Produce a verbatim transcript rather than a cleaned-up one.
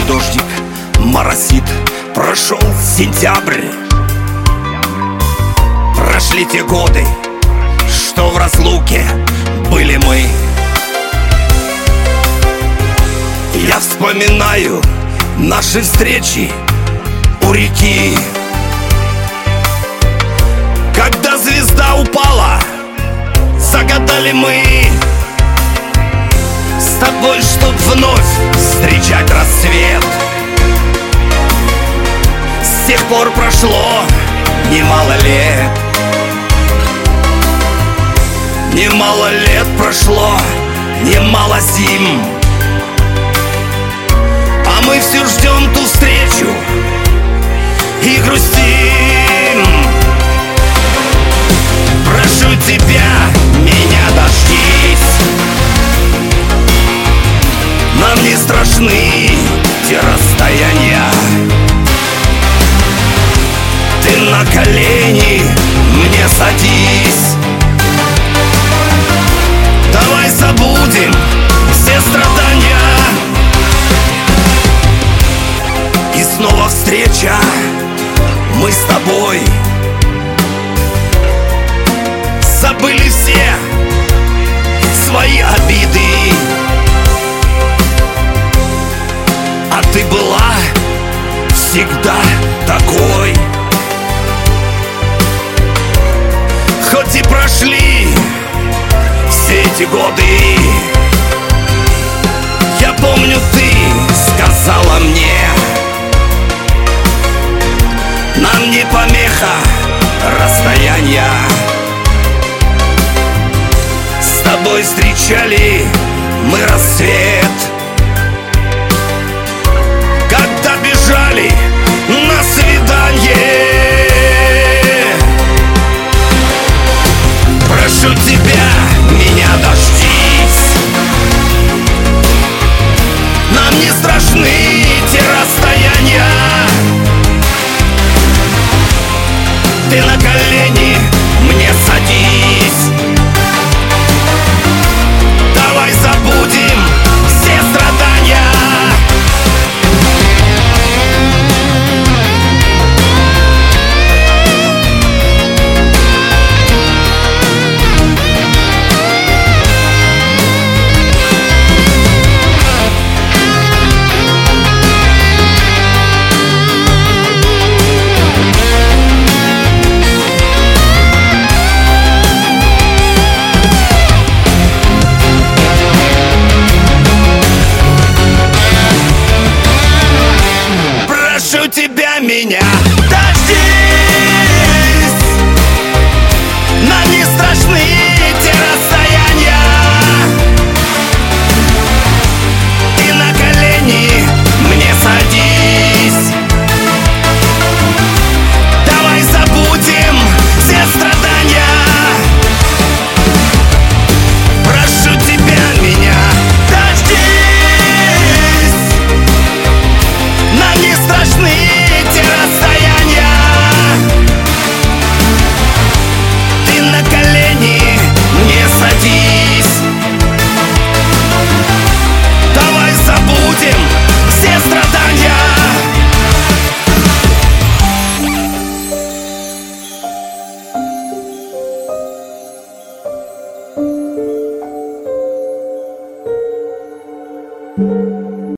дождик моросит, прошел сентябрь. Прошли те годы, что в разлуке были мы. Я вспоминаю наши встречи у реки, когда звезда упала, загадали мы с тобой, чтоб вновь встречать рассвет. С тех пор прошло немало лет. Немало лет прошло, немало зим, а мы все ждем ту встречу и грустим. Прошу тебя, меня дождись. Нам не страшны те расстояния. Ты на колени мне садись. Давай забудем все страдания. И снова встреча, мы с тобой забыли все свои обиды. А ты была всегда такой. Хоть и прошли все эти годы, я помню, ты сказала мне: нам не помеха расстояния. С тобой встречали мы рассвет, когда бежали на свидание. Прошу тебя, меня дождись. Нам не страшны те расстояния. Ты на колени мне садись. Давай забудем все страдания. Прошу тебя, меня